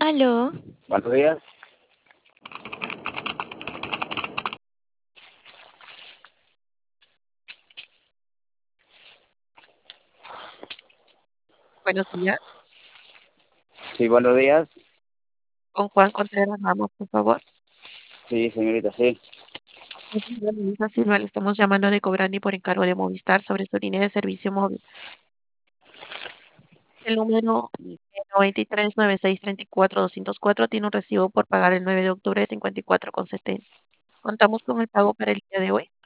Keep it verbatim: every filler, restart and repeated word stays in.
Aló, Buenos días. buenos días. Sí, buenos días. Con Juan Contreras Ramos, por favor. Sí, señorita, sí. Señora Luisa Silva, le estamos llamando de Cobrani por encargo de Movistar sobre su línea de servicio móvil. El número noventa y tres, noventa y seis, treinta y cuatro, doscientos cuatro tiene un recibo por pagar el nueve de octubre de cincuenta y cuatro con setenta. Contamos con el pago para el día de hoy.